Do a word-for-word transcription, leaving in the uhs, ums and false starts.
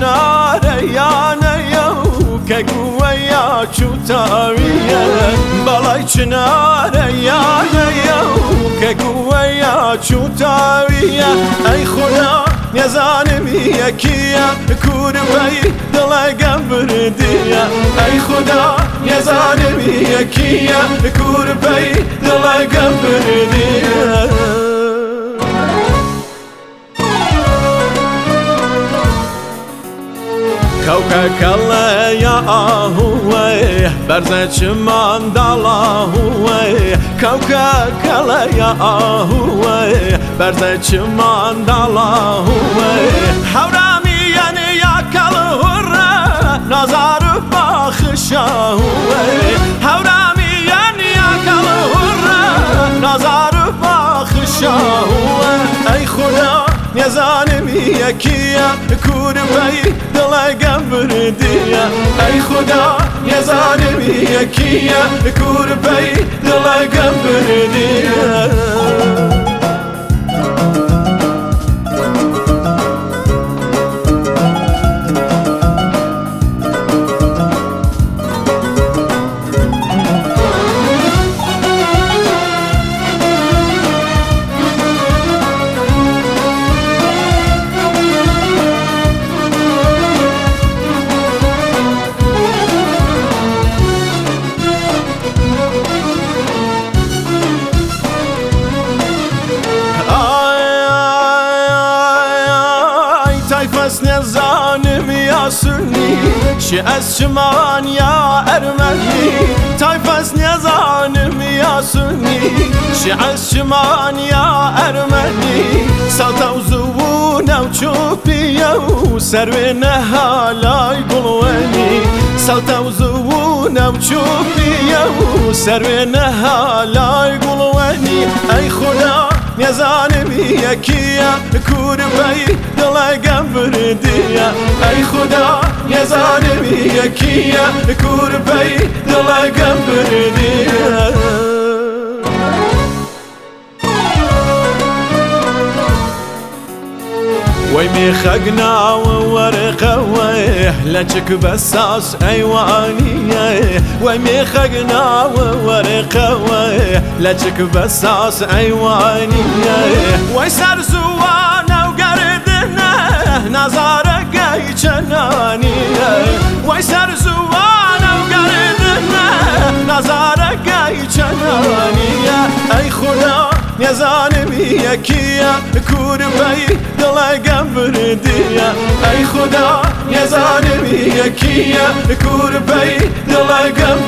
چناره یا نیو که گویا چوتاویه بالای چناره یا نیو که گویا چوتاویه ای خدا نزانم یکیه کوربی دلگم بردیه ای خدا نزانم یکیه کوربی دلگم بردیه كوكك الله يا هوي برزة من دلا هوي كوكك الله يا هوي برزة من دلا هوي حرامي يعني يا كالهرة نظر بخشا هوي حرامي يعني يا كالهرة نظر بخشا هوي اي خدا نزانم یکیه کوربی دلگم بردیه ای خدا نزانم یکیه کوربی دلگم بردیه فس نزانم یا سنی شی از شمان یا ارمنی تایفس نزانم یا سنی شی از شمان یا ارمنی سالتا و زبون و چوبی و سر نهالای گلوانی سالتا و زبون و چوبی و سر نهالای گلوانی ای خدا نزانم یکیه کوربی دلگم بردیه ای خدا نزانم یکیه کوربی دلگم بردیه وی میخگنا و ورقه وی لچک بساس ایوانیه وی میخگنا و ورقه وی لچک بساس ایوانیه وی سرزوانه و گردنه نظاره گی چنانیه وی سرزوانه و گردنه نظاره گی چنانیه ای خدا نزانم یکیه کوربی دلگم بردیه ای خدا نزانم یکیه کوربی دلگم